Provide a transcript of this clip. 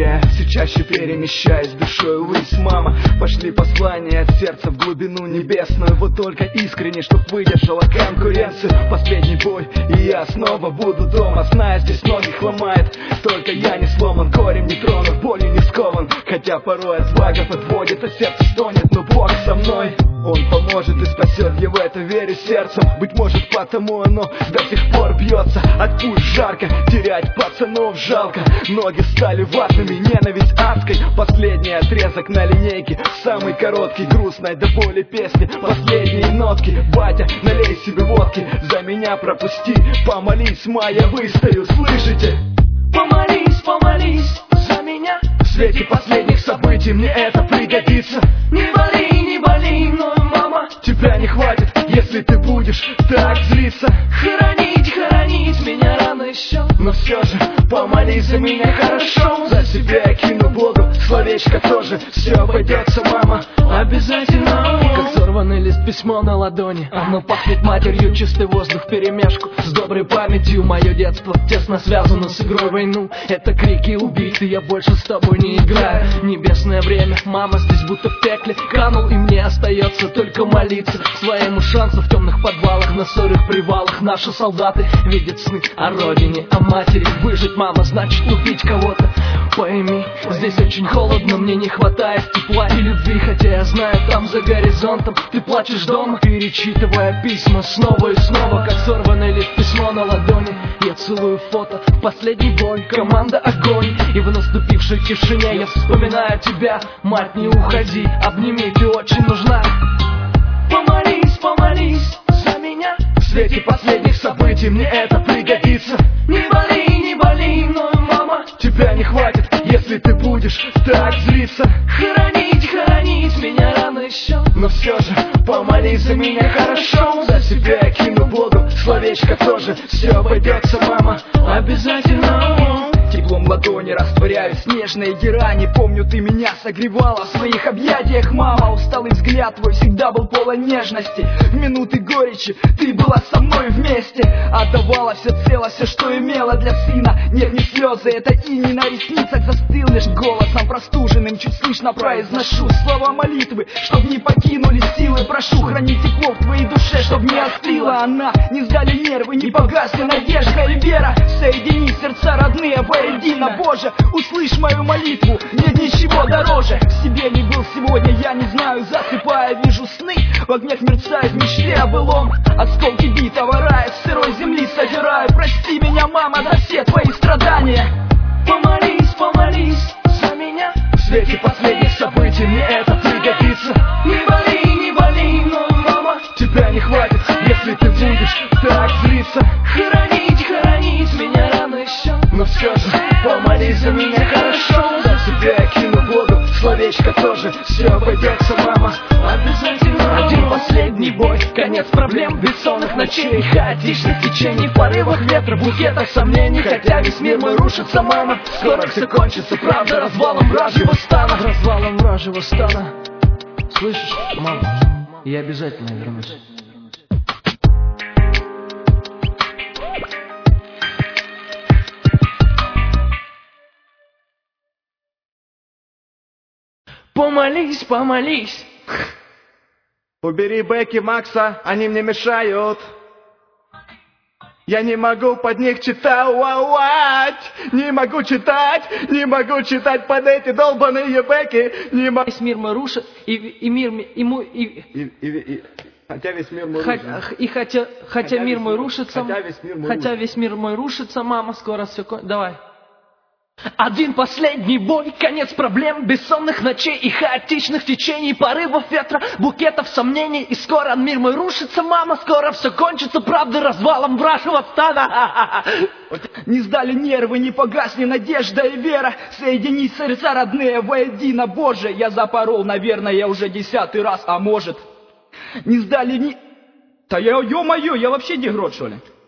теряю, все чаще перемещаясь душой ввысь. Мама, пошли послание от сердца в глубину небесную. Вот только искренне, чтоб выдержала конкуренцию. Последний бой, и я снова буду дома, зная, здесь многих ломает. Только я не сломан, корень не тронут, болью не скован. Хотя порой отвага подводит, а сердце стонет, но Бог со мной. Он поможет и спасет, я в это верю сердцем. Быть может, потому оно до сих пор бьется. От пуль жарко, терять пацанов жалко. Ноги стали ватными, ненависть адской. Последний отрезок на линейке, самый короткий, грустной до боли песни. Последние нотки, батя, налей себе водки. За меня пропусти, помолись, я выстою, слышите? Помолись, помолись за меня. В свете последних событий мне это пригодится. Не боли, но, мама, тебя не хватит, если ты будешь так злиться. Хоронить меня рано еще. Но все же помолись за меня хорошо. За себя я кину Богу словечко тоже. Все обойдется, мама, обязательно. Как сорванный лист, письмо на ладони. Оно пахнет матерью, чистый воздух вперемешку с доброй памятью. Мое детство тесно связано с игрой в войну. Это крики убийцы, я больше с тобой не играю. Небесное время, мама здесь будто в пекле канул, и мне остается только молиться своему шансу в темных подвалах, на сырых привалах. Наши солдаты видят сны о родине, о матери. Выжить, мама, значит любить кого-то. Пойми, здесь очень холодно, мне не хватает тепла и любви. Хотя я знаю, там за горизонтом ты плачешь дома, перечитывая письма снова и снова. Как сорванный лист, письмо на ладони. Я целую фото, последний бой, команда огонь. И в наступившей тишине я вспоминаю тебя. Мать, не уходи, обними, ты очень нужна. Помолись за меня. В свете последних событий мне это пригодится. Не боли, но, мама, тебя не хватит, если ты будешь так злиться. Хоронить меня рано еще. Но все же помолись за меня хорошо. За себя я кину Богу словечко тоже. Все обойдется, мама, обязательно. Теплом ладони растворяюсь, нежные герани. Помню, ты меня согревала в своих объятиях, мама. Усталый взгляд твой всегда был полон нежности. В минуты горечи ты была со мной вместе. Отдавала всецело все, что имела для сына. Нет, не слезы, это иней на ресницах застыл. Лишь голосом простуженным чуть слышно произношу слова молитвы, чтоб не покинули силы. Прошу, храни тепло в твоей душе, чтоб не остыла она. Не сдали нервы, не погасли надежда и вера. Соедини сердца родные воедино, Боже, услышь мою молитву, нет ничего дороже. В себе не был сегодня, я не знаю, засыпая, вижу сны. В огнях мерцают мечты о былом. Осколки битого рая с сырой земли собираю. Прости меня, мама, за все твои страдания. Помолись за меня. В свете последних событий мне это пригодится. Не боли, но, мама, тебя не хватит, если ты будешь так злиться. Хоронить меня рано еще. Но все же помолись за меня хорошо. За себя я кину Богу словечко тоже. Все обойдется, мама, обязательно. Один последний бой, конец проблем, бессонных ночей, хаотичных течений, порывах ветра, букетах сомнений. Хотя весь мир мой рушится, мама, скоро все кончится, правда, развалом вражьего стана. Развалом вражьего стана. Слышишь, мама, я обязательно вернусь. Помолись. Убери Бекки, Макса, они мне мешают. Я не могу под них читать. Не могу читать под эти долбаные Бекки. Весь мир мой рушит, и мир ему... Хотя весь мир мой рушится. Хотя мир мой рушится. Хотя весь мир мой рушится, мама, скоро все кончится. Давай. Один последний бой, конец проблем, бессонных ночей и хаотичных течений, порывов ветра, букетов сомнений. И скоро мир мой рушится, мама, скоро все кончится, правда, развалом вражьего стана. Не сдали нервы, не погасли надежда и вера. Соедини сердца родные воедино, Боже. Я запорол, наверное, я уже 10-й раз, а может. Не сдали ни... Да ё-моё, я вообще дегрот, что ли?